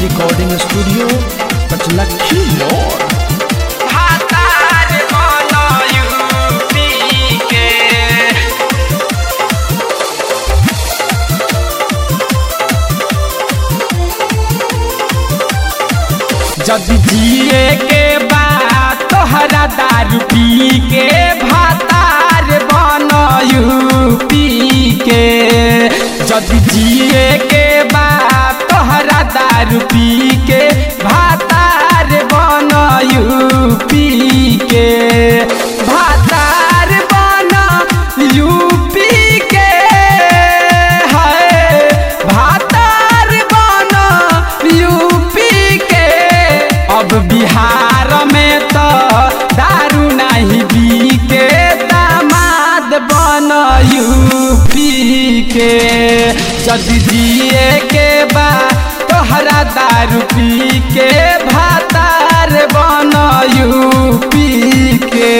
Recording studio Pachlakhi मोड़। भातार बनो यूपी के जब जिए के बाद तोहरा दारू पी के भातार बनो यूपी के जब जिए के बाद तोहरा दारू पी के भातार बनो यूपी के भातार बनो यूपी के है भातार बनो यूपी के अब बिहार में तो दारू नहीं बिके दामाद बनो यूपी के जब जिए के बाद तोहरा दारू पी के भातार बनो यूपी के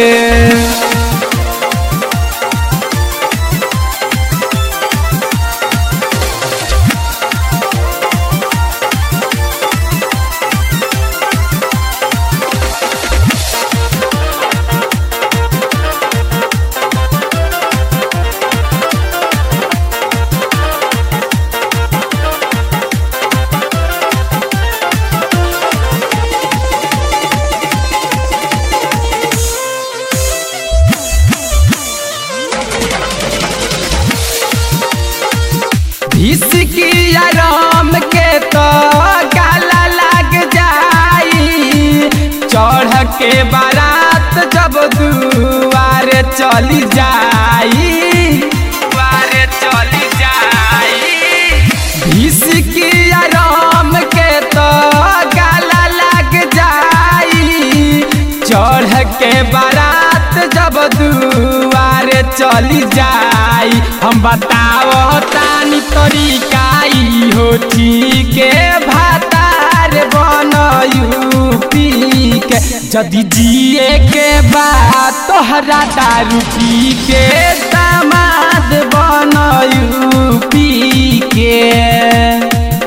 इसकी आराम के तो गाला लग जाई चढ़ के बारात जब दुआर चली जाई दुआर चली जाई इसकी आराम के तो गाला लग जाई चढ़ के बारात जब दुआर चली जाई हम बताओ तानी तरीका ई हो ठीक भातार बनो यूपी के जदि जिए के बाद तोहरा दारू पी के दामाद बनो यूपी के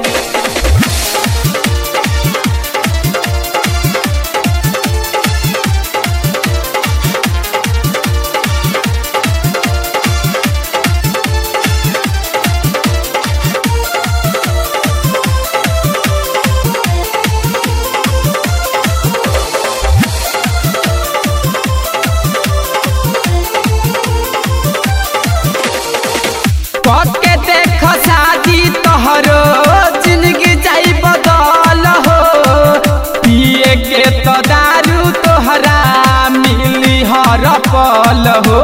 पके देख शादी तोहरो जिंदगी जाई बदल हो पिए के तो दारू तोहरा मिली हर पल हो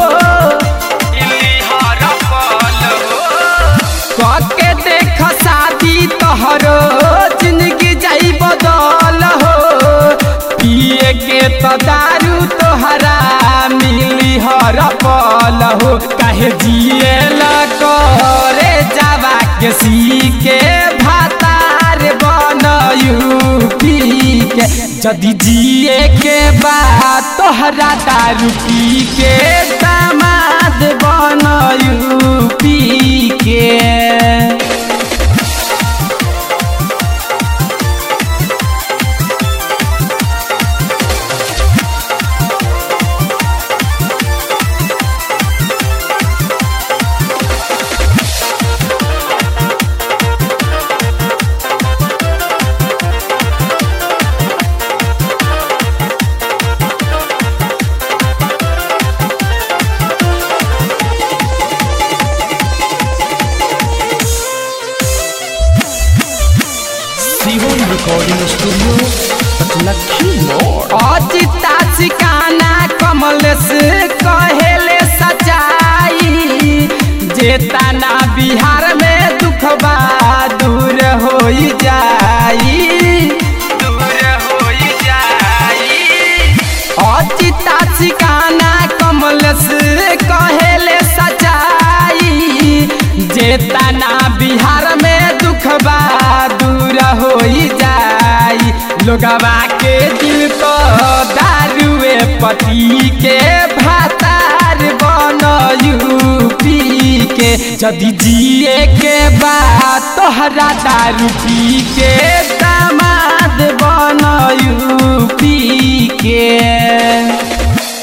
पके देख शादी तोहरो जिंदगी जाई बदल हो पिए के तो दारू तोहरा मिली हर पल हो काहे जिए करे जावा के सीके भातार बनो यूपी के जदि जिए के बाद तोहरा दारू पी के दामाद बनो यूपी के रिकॉर्डिंग स्टूडियो पचलखी मोड़। अजिता सिकाना कमलेश कहेले सच्चाई जेतना बिहार में दुखबा दूर हो जाई दूर हो जाई अजिता सिकाना कमलेश कहेले सच्चाई जेतना बिहार में दुखबा दूर हो जाई लोगवा के दिल तो दारुए पति के भातार बनो यूपी के जदि जिए के बाद तोहरा दारू पी के